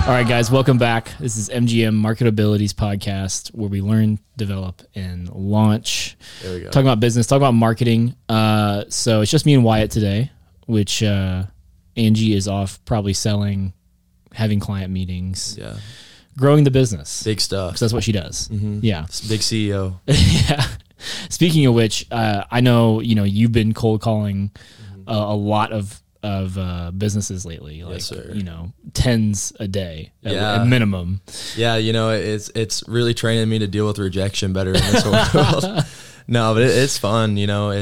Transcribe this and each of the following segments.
All right, guys, welcome back. This is MGM Marketabilities Podcast, where we learn, develop, and launch. There we go. Talk about business, talk about marketing. So it's just me and Wyatt today, which Angie is off probably selling, having client meetings, growing the business. Big stuff. Because that's what she does. Mm-hmm. Yeah. Big CEO. Yeah. Speaking of which, I know, you've been cold calling a lot of businesses lately, like, yes, sir. Tens a day at minimum. Yeah. It's really training me to deal with rejection better in this whole world. No, but it's fun.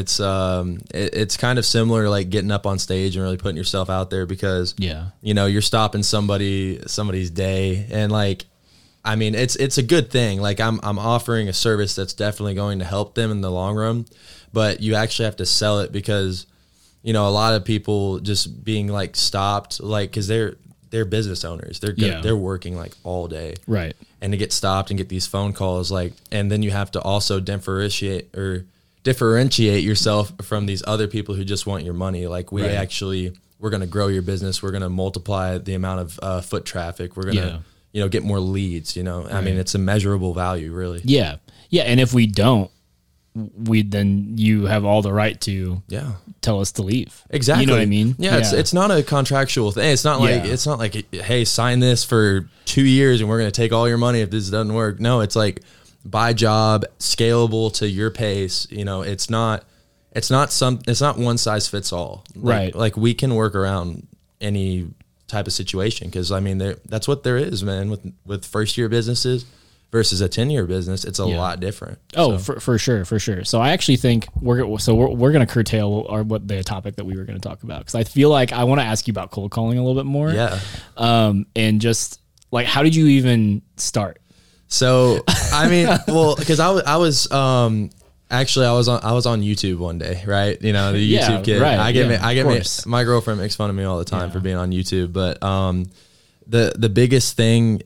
It's kind of similar, like getting up on stage and really putting yourself out there because, you're stopping somebody's day. And like, I mean, it's a good thing. Like I'm offering a service that's definitely going to help them in the long run, but you actually have to sell it because, a lot of people just being like stopped, like, cause they're business owners. They're working like all day. Right. And to get stopped and get these phone calls, like, and then you have to also differentiate yourself from these other people who just want your money. Like we're going to grow your business. We're going to multiply the amount of foot traffic. We're going to, get more leads, I mean, it's a measurable value really. Yeah. Yeah. And if we don't, then you have all the right to tell us to leave. Exactly. You know what I mean? Yeah. It's not a contractual thing. It's not like, hey, sign this for 2 years and we're going to take all your money if this doesn't work. No, it's like by job, scalable to your pace. It's not one size fits all. Right. Like we can work around any type of situation. Cause I mean, that's what there is, man, with first year businesses versus a 10-year business, it's a lot different. Oh, so. For sure. So I actually think we're going to curtail what the topic that we were going to talk about, because I feel like I want to ask you about cold calling a little bit more. Yeah. And just like, how did you even start? So I mean, well, because I was actually I was on YouTube one day, right? The YouTube kid. Right. I get my girlfriend makes fun of me all the time for being on YouTube, but the biggest thing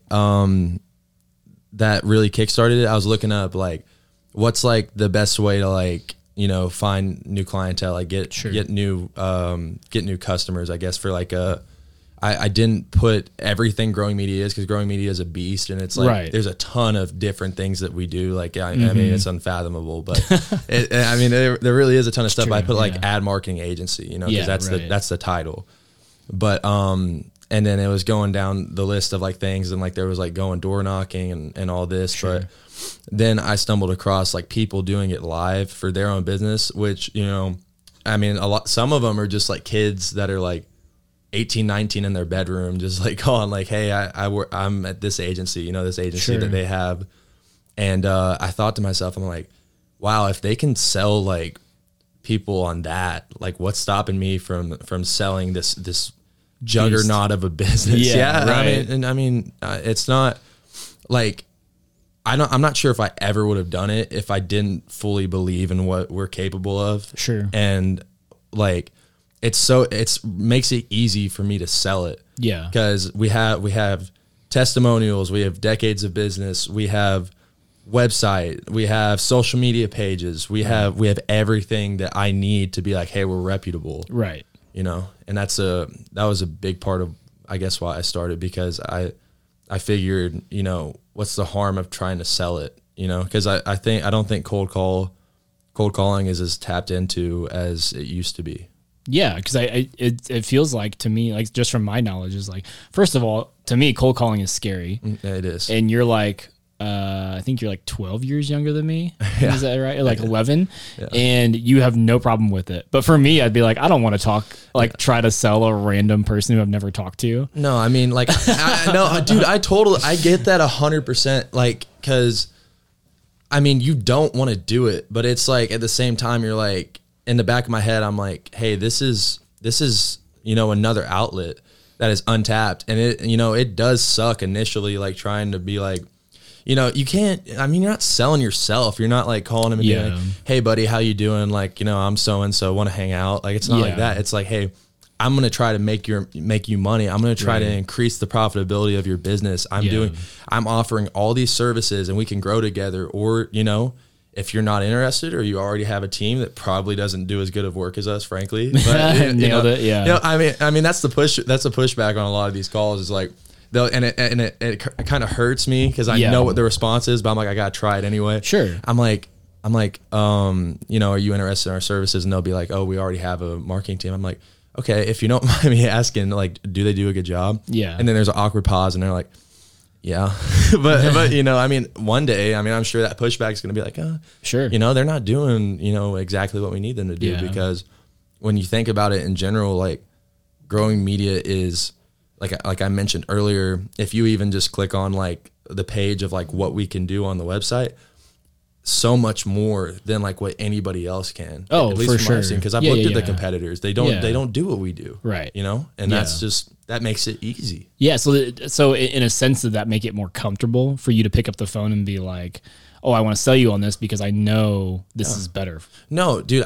that really kickstarted it, I was looking up like what's like the best way to like, find new clientele, like get new customers, I guess, for like I didn't put everything growing media is, because growing media is a beast, and it's like there's a ton of different things that we do. Like I mean, it's unfathomable, but there really is a ton of stuff. I put like ad marketing agency, because that's the title. But and then it was going down the list of like things, and like there was like going door knocking and all this. Sure. But then I stumbled across like people doing it live for their own business, which, some of them are just like kids that are like 18, 19 in their bedroom, just like calling like, hey, I'm at this agency, this agency that they have. And I thought to myself, I'm like, wow, if they can sell like people on that, like what's stopping me from selling this juggernaut of a business? Right. I mean, it's not like, I'm not sure if I ever would have done it if I didn't fully believe in what we're capable of. Sure. And like, it's makes it easy for me to sell it. Yeah. Because we have testimonials, we have decades of business, we have website, we have social media pages, we have everything that I need to be like, hey, we're reputable. Right. And that was a big part of, I guess, why I started, because I figured, what's the harm of trying to sell it? Because I don't think cold calling is as tapped into as it used to be. Yeah, because it feels like, to me, like just from my knowledge, is like, first of all, to me, cold calling is scary. It is. And you're like, I think you're like 12 years younger than me. Yeah. Is that right? Or like 11. Yeah. And you have no problem with it. But for me, I'd be like, I don't want to try to sell a random person who I've never talked to. No, I mean, like, no, dude, I get that 100%. Like, cause I mean, you don't want to do it, but it's like, at the same time, you're like, in the back of my head, I'm like, hey, this is, another outlet that is untapped. And it does suck initially, like trying to be like, you can't, I mean, you're not selling yourself. You're not like calling him and being like, hey buddy, how you doing? Like, I'm so-and-so, want to hang out. Like, it's not like that. It's like, hey, I'm going to try to make you money. I'm going to try to increase the profitability of your business. I'm offering all these services and we can grow together. Or, if you're not interested, or you already have a team that probably doesn't do as good of work as us, frankly. But, Nailed it. Yeah. I mean, that's the pushback on a lot of these calls, is like, it kind of hurts me because I know what the response is, but I'm like, I gotta try it anyway. Sure. I'm like, you know, are you interested in our services? And they'll be like, oh, we already have a marketing team. I'm like, okay, if you don't mind me asking, like, do they do a good job? Yeah. And then there's an awkward pause, and they're like, yeah, but you know, I mean, one day, I mean, I'm sure that pushback is going to be like, sure, you know, they're not doing, you know, exactly what we need them to do, because when you think about it in general, like, growing media is like I mentioned earlier, if you even just click on like the page of like what we can do on the website, so much more than like what anybody else can. Oh, at least for sure. Because I've looked at the competitors. They don't do what we do. Right. You know? And that's just, that makes it easy. Yeah. So in a sense, did that make it more comfortable for you to pick up the phone and be like, oh, I want to sell you on this because I know this is better? No, dude,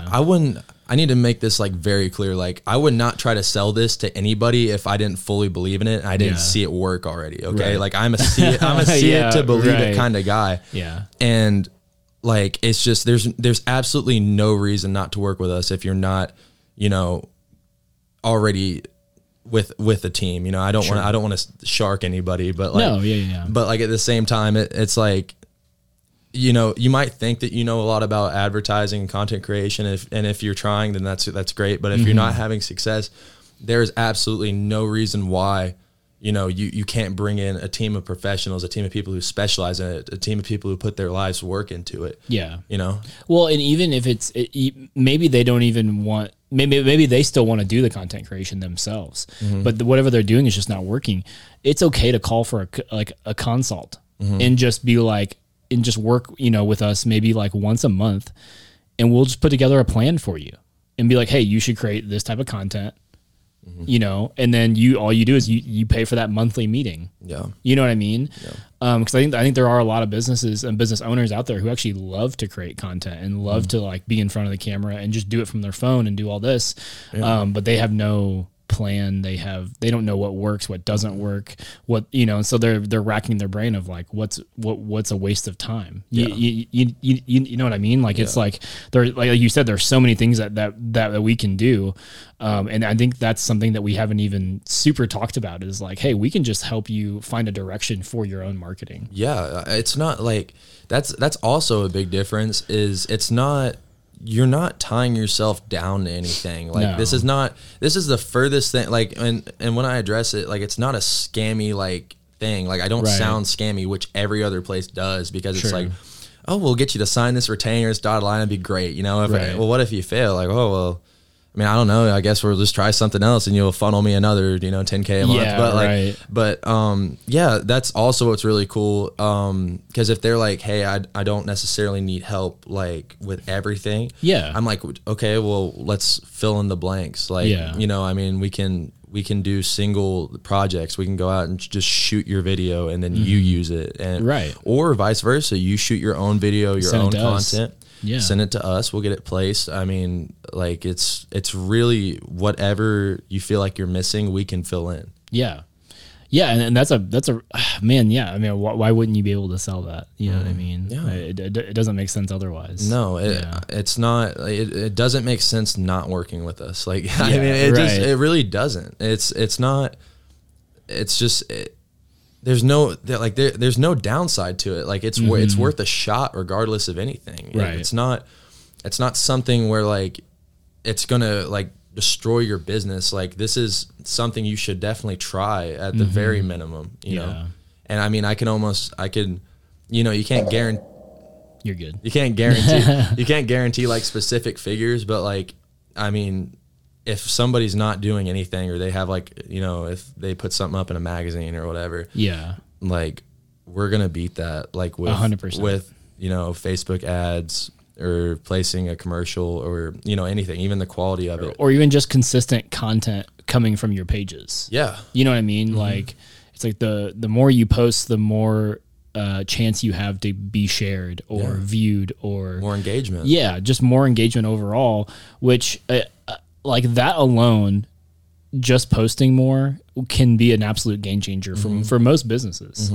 I need to make this like very clear. Like, I would not try to sell this to anybody if I didn't fully believe in it and I didn't see it work already. Okay. Right. Like, I'm a see it to believe it kind of guy. Yeah. And like, it's just, there's absolutely no reason not to work with us if you're not, you know, already with a team. You know, I don't want to shark anybody, but like, but like at the same time, it's like, you know, you might think that you know a lot about advertising and content creation. If you're trying, then that's great. But if you're not having success, there's absolutely no reason why, you know, you can't bring in a team of professionals, a team of people who specialize in it, a team of people who put their lives work into it. Yeah. You know? Well, and even if maybe they don't even want, maybe they still want to do the content creation themselves, but whatever they're doing is just not working. It's okay to call for a consult and just be like, and just work, you know, with us maybe like once a month, and we'll just put together a plan for you and be like, hey, you should create this type of content, you know, and then all you do is you pay for that monthly meeting. Yeah. You know what I mean? Yeah. Cause I think there are a lot of businesses and business owners out there who actually love to create content and love to like be in front of the camera and just do it from their phone and do all this. Yeah. But they have no plan. They don't know what works, what doesn't work, what, you know, so they're racking their brain of like, what's a waste of time. You know what I mean? Like, it's like, like you said, there's so many things that we can do. And I think that's something that we haven't even super talked about is like, hey, we can just help you find a direction for your own marketing. Yeah. It's not like, that's also a big difference is it's not, you're not tying yourself down to anything. Like, this is the furthest thing. Like, and when I address it, like, it's not a scammy like thing. Like, I don't sound scammy, which every other place does, because it's like, oh, we'll get you to sign this retainer, this dotted line, it'd be great. You know, well, what if you fail? Like, oh, well, I mean, I don't know. I guess we'll just try something else and you'll funnel me another, you know, 10K a month. Yeah, but yeah, that's also what's really cool. Cause if they're like, hey, I don't necessarily need help like with everything. Yeah. I'm like, okay, well, let's fill in the blanks. Like, you know, I mean, we can do single projects. We can go out and just shoot your video and then you use it, and or vice versa. You shoot your own video, your own content. Yeah. Send it to us. We'll get it placed. I mean, like, it's really whatever you feel like you're missing, we can fill in. Yeah. Yeah. And that's a man. Yeah. I mean, why wouldn't you be able to sell that? You know what I mean? Yeah. It doesn't make sense otherwise. No, it's not, it doesn't make sense not working with us. Like, I mean, it really doesn't. It's not, it's just, there's no downside to it. Like, it's worth a shot regardless of anything. Right. It's not something where like it's gonna like destroy your business. Like, this is something you should definitely try at the very minimum, you know? And I mean, I could, you know, you can't guarantee, you're good. You can't guarantee like specific figures, but like, I mean, if somebody's not doing anything, or they have like, you know, if they put something up in a magazine or whatever, like, we're going to beat that, like, with 100%. With, you know, Facebook ads or placing a commercial, or, you know, anything, even the quality of it, or even just consistent content coming from your pages. Yeah. You know what I mean? Like, it's like the more you post, the more chance you have to be shared or viewed, or more engagement. Yeah. Just more engagement overall, which, like, that alone, just posting more can be an absolute game changer for most businesses.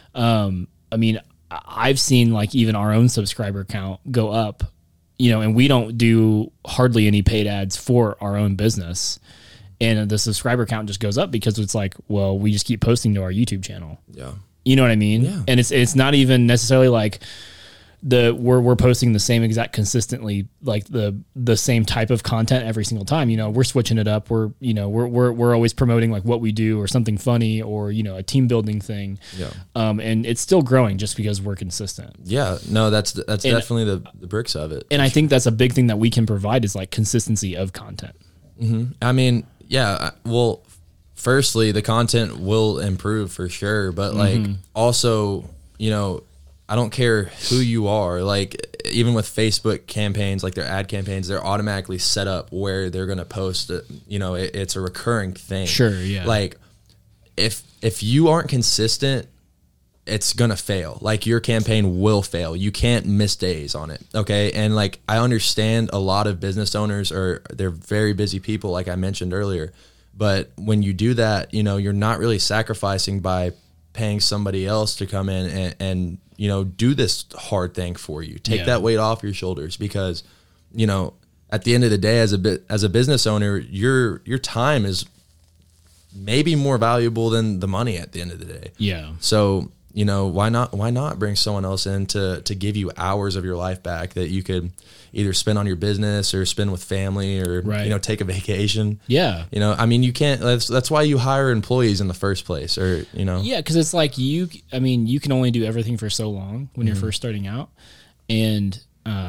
I mean, I've seen like even our own subscriber count go up, you know, and we don't do hardly any paid ads for our own business. and the subscriber count just goes up because it's like, well, we just keep posting to our YouTube channel. Yeah. You know what I mean? Yeah. And it's not even necessarily like we're posting the same exact consistently, like the same type of content every single time. You know, we're switching it up. We're always promoting like what we do or something funny or, you know, a team building thing. Yeah. And it's still growing just because we're consistent. Yeah. No, that's definitely the bricks of it. And I think that's a big thing that we can provide is like consistency of content. Mm-hmm. I mean, yeah, well, firstly, the content will improve for sure, but like also, you know, I don't care who you are. Like even with Facebook campaigns, like their ad campaigns, they're automatically set up where they're going to post it. You know, it's a recurring thing. Sure. Yeah. Like if you aren't consistent, it's going to fail. Like your campaign will fail. You can't miss days on it. Okay. And like, I understand a lot of business owners they're very busy people, like I mentioned earlier, but when you do that, you know, you're not really sacrificing by paying somebody else to come in and you know, do this hard thing for you. Take that weight off your shoulders because, you know, at the end of the day, as a business owner, your time is maybe more valuable than the money at the end of the day. Yeah. So, you know, why not bring someone else in to give you hours of your life back that you could either spend on your business or spend with family or, you know, take a vacation. Yeah. You know, I mean, you can't, that's why you hire employees in the first place or, you know. Yeah. Cause it's like you can only do everything for so long when you're first starting out. And,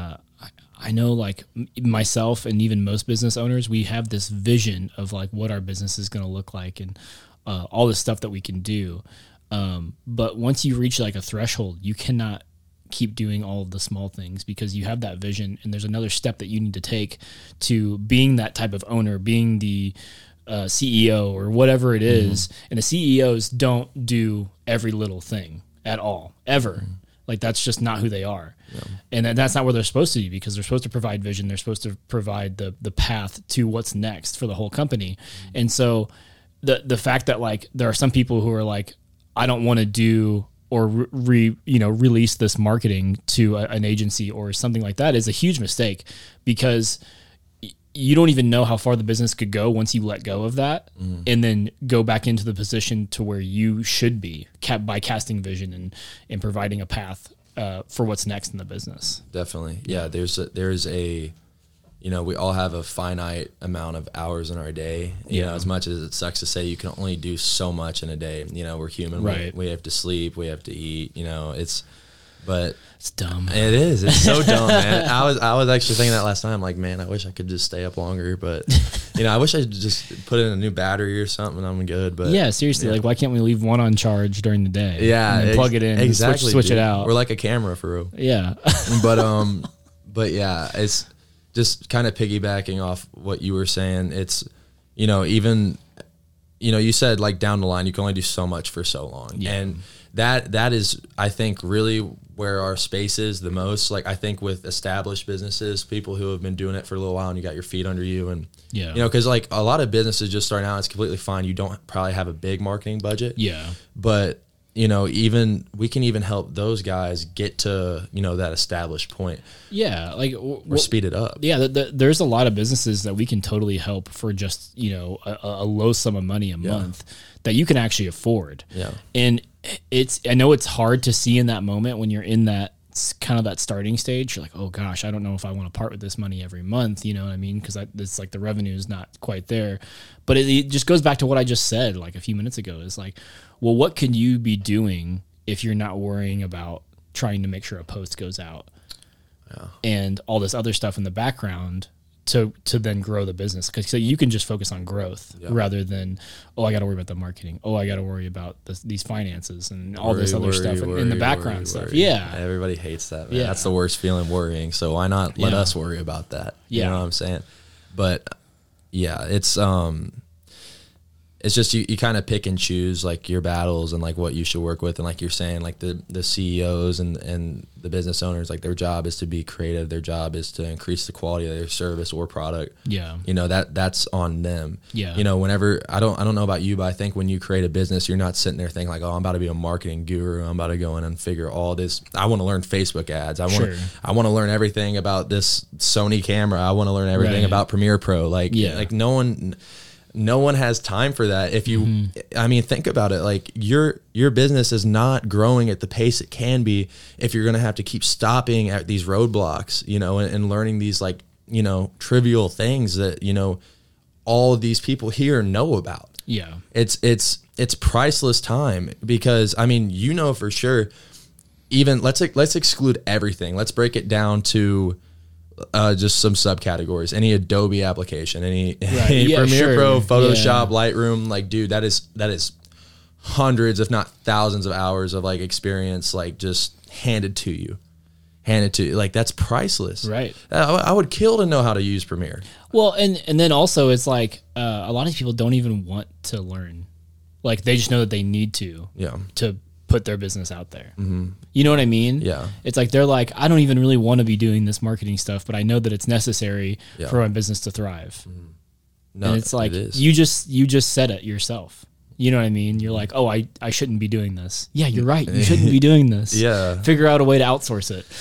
I know like myself and even most business owners, we have this vision of like what our business is going to look like and, all the stuff that we can do. But once you reach like a threshold, you cannot keep doing all of the small things because you have that vision and there's another step that you need to take to being that type of owner, being the CEO or whatever it is. And the CEOs don't do every little thing at all, ever. Like that's just not who they are. Yeah. And that's not where they're supposed to be because they're supposed to provide vision. They're supposed to provide the path to what's next for the whole company. And so the fact that like there are some people who are like, I don't want to do or release this marketing to an agency or something like that is a huge mistake because you don't even know how far the business could go once you let go of that and then go back into the position to where you should be by casting vision and providing a path for what's next in the business. Definitely. Yeah. There's a, you know, we all have a finite amount of hours in our day. You know, as much as it sucks to say, you can only do so much in a day. You know, we're human. Right. We have to sleep. We have to eat. You know, it's dumb. It is. It's so dumb, man. I was actually thinking that last night. I'm like, man, I wish I could just stay up longer. But you know, I wish I could just put in a new battery or something. And I'm good. But yeah, seriously, like why can't we leave one on charge during the day? Yeah, and then plug it in. Exactly. And switch it out. We're like a camera for real. Yeah. But yeah, it's. Just kind of piggybacking off what you were saying, it's, you know, even, you know, you said like down the line, you can only do so much for so long. Yeah. And that is, I think, really where our space is the most. Like, I think with established businesses, people who have been doing it for a little while and you got your feet under you and, you know, because like a lot of businesses just starting out, it's completely fine. You don't probably have a big marketing budget. Yeah. But, you know, we can even help those guys get to, you know, that established point. Yeah. Like, or speed it up. Yeah. There's a lot of businesses that we can totally help for just, you know, a low sum of money a month that you can actually afford. Yeah. And I know it's hard to see in that moment when you're in that kind of that starting stage. You're like, oh gosh, I don't know if I want to part with this money every month. You know what I mean? Because it's like the revenue is not quite there. But it just goes back to what I just said like a few minutes ago. It's like, well, what can you be doing if you're not worrying about trying to make sure a post goes out and all this other stuff in the background to then grow the business? Because so you can just focus on growth rather than, oh, I got to worry about the marketing. Oh, I got to worry about these finances and all this other stuff in the background stuff. Yeah. Everybody hates that, man. Yeah. That's the worst feeling, worrying. So why not let us worry about that? You know what I'm saying? But yeah, it's just you kind of pick and choose like your battles and like what you should work with. And like you're saying, like the CEOs and the business owners, like their job is to be creative. Their job is to increase the quality of their service or product. Yeah. You know, that's on them. Yeah. You know, whenever I don't know about you, but I think when you create a business, you're not sitting there thinking like, oh, I'm about to be a marketing guru. I'm about to go in and figure all this. I want to learn Facebook ads. I want to learn everything about this Sony camera. I want to learn everything about Premiere Pro. Like no one, no one has time for that. If you, I mean, think about it. Like your business is not growing at the pace it can be if you're going to have to keep stopping at these roadblocks, you know, and learning these like, you know, trivial things that, you know, all of these people here know about. Yeah. It's priceless time because, I mean, you know, for sure, even let's exclude everything. Let's break it down to just some subcategories. Any Adobe application, any Premiere Pro, Photoshop, Lightroom. Like, dude, that is hundreds, if not thousands of hours of like experience, like just handed to you. Like, that's priceless. Right. I would kill to know how to use Premiere. Well, and then also it's like a lot of people don't even want to learn. Like, they just know that they need to put their business out there. Mm-hmm. You know what I mean? Yeah. It's like, they're like, I don't even really want to be doing this marketing stuff, but I know that it's necessary for my business to thrive. Mm-hmm. No, and it's like, you just said it yourself. You know what I mean? You're like, oh, I shouldn't be doing this. Yeah, you're right. You shouldn't be doing this. Yeah. Figure out a way to outsource it.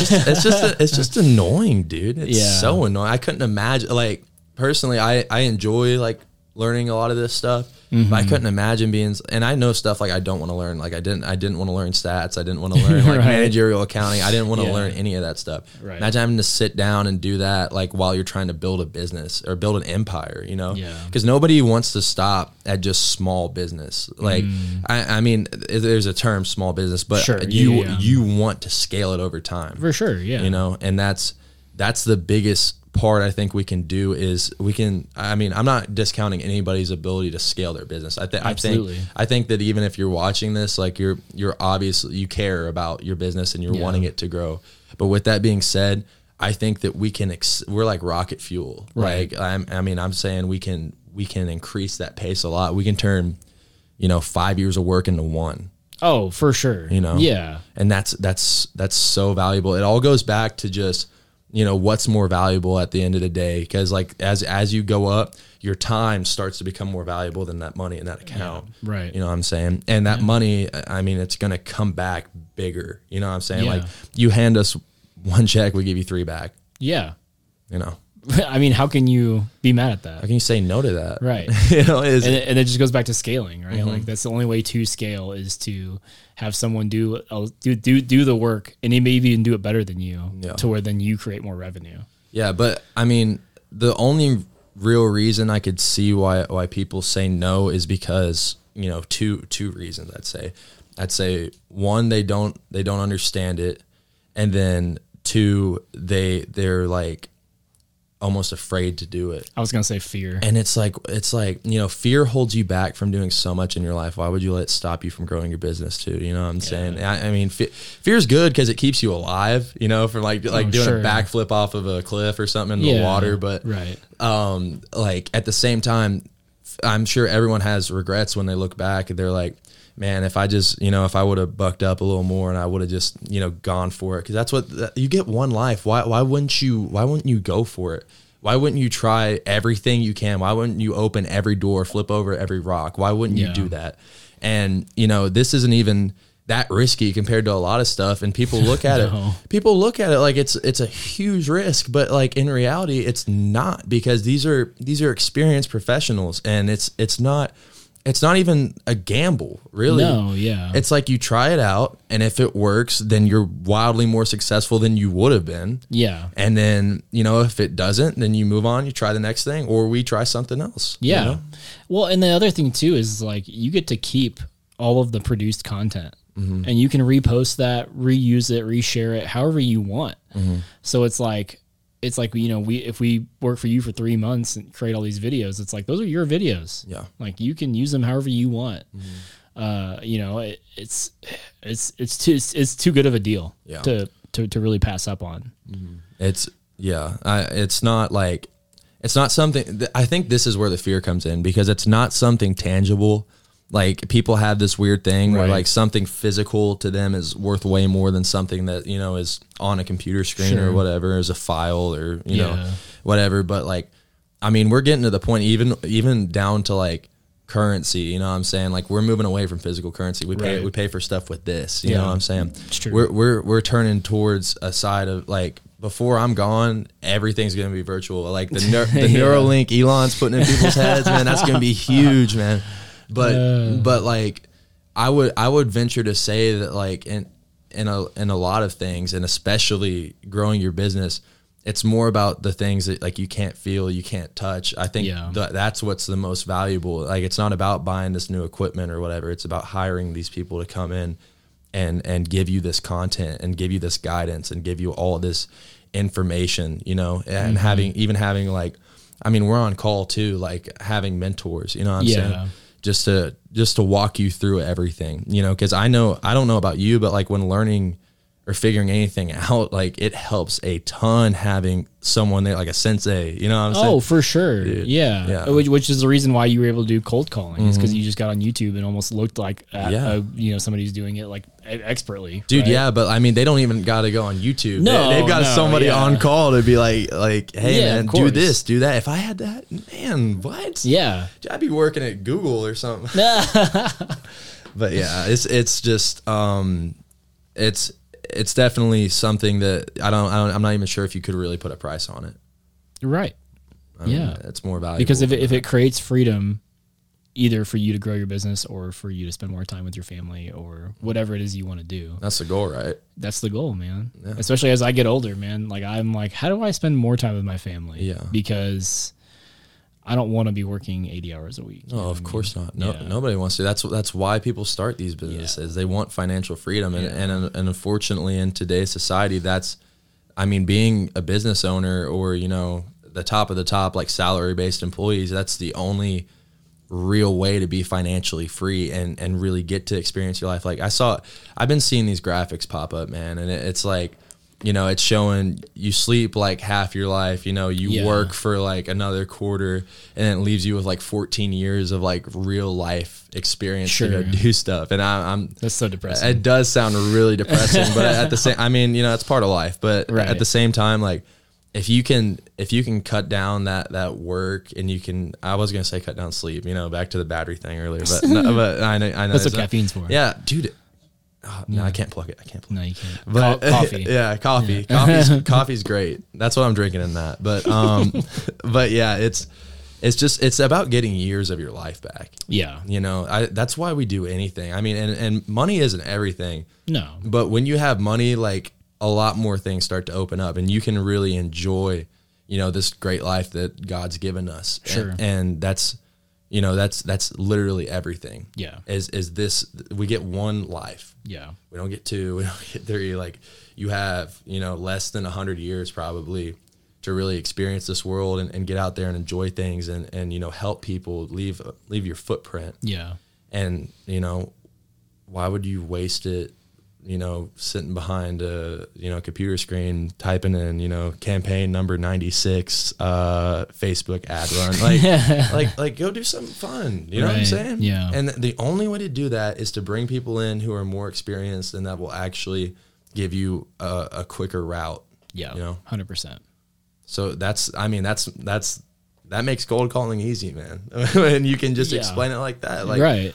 It's just annoying, dude. It's so annoying. I couldn't imagine, like, personally, I enjoy like learning a lot of this stuff. Mm-hmm. But I couldn't imagine being, and I know stuff like I don't want to learn. Like I didn't want to learn stats. I didn't want to learn like managerial accounting. I didn't want to learn any of that stuff. Right. Imagine having to sit down and do that like while you're trying to build a business or build an empire, you know? Yeah. Because nobody wants to stop at just small business. Like, I mean, there's a term, small business, but you want to scale it over time. For sure, yeah. You know, and that's the biggest part I think we can do is I mean, I'm not discounting anybody's ability to scale their business. I think that even if you're watching this, like you're obviously, you care about your business and you're wanting it to grow. But with that being said, I think that we're like rocket fuel. Right. Like I'm saying we can increase that pace a lot. We can turn, you know, 5 years of work into one. Oh, for sure. You know? Yeah. And that's so valuable. It all goes back to just, you know, what's more valuable at the end of the day. Because like as you go up, your time starts to become more valuable than that money in that account. Yeah, right. You know what I'm saying? And that money, I mean, it's going to come back bigger. You know what I'm saying? Yeah. Like, you hand us one check, we give you 3 back. Yeah. You know? I mean, how can you be mad at that? How can you say no to that? Right. You know, and it just goes back to scaling, right? Mm-hmm. Like, that's the only way to scale is to have someone do the work, and he maybe even do it better than you, to where then you create more revenue. Yeah, but I mean, the only real reason I could see why people say no is because, you know, two reasons. I'd say one, they don't understand it, and then 2, they're like almost afraid to do it. I was gonna say fear. And it's like, you know, fear holds you back from doing so much in your life. Why would you let it stop you from growing your business too? You know what I'm saying? I mean, fear is good because it keeps you alive, you know, from like doing a backflip off of a cliff or something in the water. But like at the same time, I'm sure everyone has regrets when they look back and they're like, man, if I just, you know, if I would have bucked up a little more and I would have just, you know, gone for it. Because that's what you get, one life. Why wouldn't you go for it? Why wouldn't you try everything you can? Why wouldn't you open every door, flip over every rock? Why wouldn't you do that? And, you know, this isn't even that risky compared to a lot of stuff. And people look at it. People look at it like it's a huge risk, but like in reality, it's not, because these are experienced professionals, and it's not even a gamble, really. No, yeah. It's like you try it out, and if it works, then you're wildly more successful than you would have been. Yeah. And then, you know, if it doesn't, then you move on, you try the next thing, or we try something else. Yeah. You know? Well, and the other thing too is like you get to keep all of the produced content. Mm-hmm. And you can repost that, reuse it, reshare it, however you want. Mm-hmm. So it's like, you know, if we work for you for 3 months and create all these videos, it's like, those are your videos. Yeah. Like, you can use them however you want. Mm-hmm. You know, it's too good of a deal to really pass up on. Mm-hmm. It's not something, I think this is where the fear comes in, because it's not something tangible. Like, people have this weird thing where like something physical to them is worth way more than something that, you know, is on a computer screen or whatever, as a file or, you know, whatever. But like, I mean, we're getting to the point, even down to like currency, you know what I'm saying? Like, we're moving away from physical currency. We pay for stuff with this, you know what I'm saying? It's true. We're turning towards a side of like before I'm gone, everything's going to be virtual. Like the Neuralink Elon's putting in people's heads, man, that's going to be huge, man. But like I would venture to say that like in a lot of things, and especially growing your business, it's more about the things that like you can't feel, you can't touch. I think that's what's the most valuable. Like it's not about buying this new equipment or whatever. It's about hiring these people to come in and give you this content and give you this guidance and give you all this information, you know, and having like, I mean, we're on call too, like having mentors, you know what I'm saying? Just to walk you through everything, you know, because I don't know about you, but like when learning or figuring anything out, like it helps a ton having someone there, like a sensei, you know what I'm saying? Oh, for sure. Dude, yeah. Which is the reason why you were able to do cold calling, is because you just got on YouTube and almost looked like, you know, somebody who's doing it like expertly. Dude, right? yeah, but I mean, they don't even got to go on YouTube. No, they've got somebody on call to be like, hey, man, do this, do that. If I had that, man, what? Yeah. I'd be working at Google or something. But yeah, it's just, it's definitely something that I'm not even sure if you could really put a price on it. Right. I mean, it's more valuable. Because if it creates freedom, either for you to grow your business or for you to spend more time with your family or whatever it is you want to do. That's the goal, right? That's the goal, man. Yeah. Especially as I get older, man. Like I'm like, how do I spend more time with my family? Yeah. Because I don't want to be working 80 hours a week. Oh, of course not. No, nobody wants to. That's why people start these businesses. They want financial freedom, and unfortunately, in today's society, being a business owner or you know the top of the top, like salary based employees, that's the only real way to be financially free and really get to experience your life. Like I've been seeing these graphics pop up, man, and it's like, you know, it's showing you sleep like half your life, you know, you work for like another quarter, and it leaves you with like 14 years of like real life experience to go do stuff. And that's so depressing. It does sound really depressing, but at the same, I mean, you know, it's part of life, but at the same time, like if you can cut down that work and you can, I was going to say cut down sleep, you know, back to the battery thing earlier, but I know. That's what caffeine's for. Yeah, dude. Oh, no, I can't plug it. No, you can't. But coffee. Yeah, coffee. Yeah. Coffee's great. That's what I'm drinking in that. But but yeah, it's about getting years of your life back. Yeah. You know, that's why we do anything. I mean, and money isn't everything. No. But when you have money, like a lot more things start to open up and you can really enjoy, you know, this great life that God's given us. Sure. And that's, you know, that's literally everything. Yeah. Is this, we get one life. Yeah. We don't get two, we don't get three. Like you have, you know, less than 100 years probably to really experience this world and get out there and enjoy things and, you know, help people, leave your footprint. Yeah. And, you know, why would you waste it, you know, sitting behind a, you know, computer screen, typing in, you know, campaign number 96, Facebook ad run, like go do something fun. You know what I'm saying? Yeah. And the only way to do that is to bring people in who are more experienced and that will actually give you a quicker route. Yeah. You know, 100%. So that makes cold calling easy, man. When you can just explain it like that. Like, right.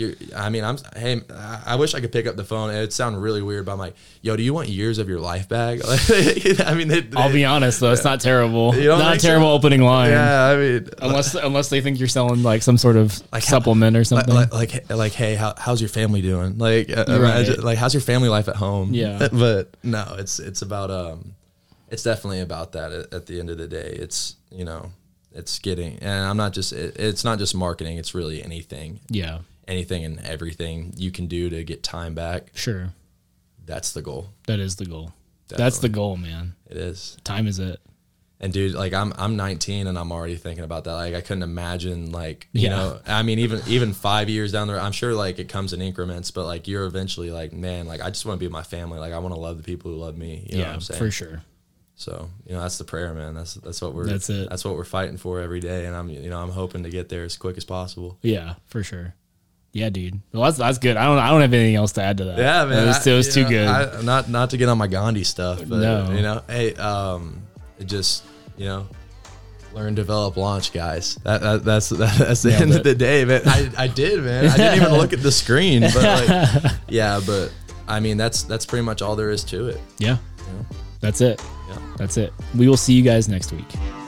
I wish I could pick up the phone. It'd sound really weird, but I'm like, yo, do you want years of your life back? I mean, I'll be honest though, it's not terrible. You don't not a terrible opening line. Yeah, I mean, unless they think you're selling like some sort of like supplement or something. Like, hey, how's your family doing? Like, like, how's your family life at home? Yeah, but no, it's about it's definitely about that. At the end of the day, it's, you know, it's getting, and I'm not just, it's not just marketing. It's really anything. Yeah. Anything and everything you can do to get time back. Sure. That's the goal. That is the goal. Definitely. That's the goal, man. It is. Time is it. And dude, like I'm 19 and I'm already thinking about that. Like I couldn't imagine, like, you know, I mean, even 5 years down the road, I'm sure like it comes in increments, but like you're eventually like, man, like I just want to be with my family. Like I want to love the people who love me. You know what I'm saying? For sure. So, you know, that's the prayer, man. That's what we're, that's it. That's what we're fighting for every day. And I'm hoping to get there as quick as possible. Yeah, for sure. Yeah, dude. Well, that's good. I don't have anything else to add to that. Yeah, man. It was too good. Not to get on my Gandhi stuff, but no. You know, hey, it just, you know, learn, develop, launch, guys. That's the end of the day, man. I did, man. I didn't even look at the screen, but like, yeah, but I mean, that's pretty much all there is to it. Yeah. You know? That's it. That's it. We will see you guys next week.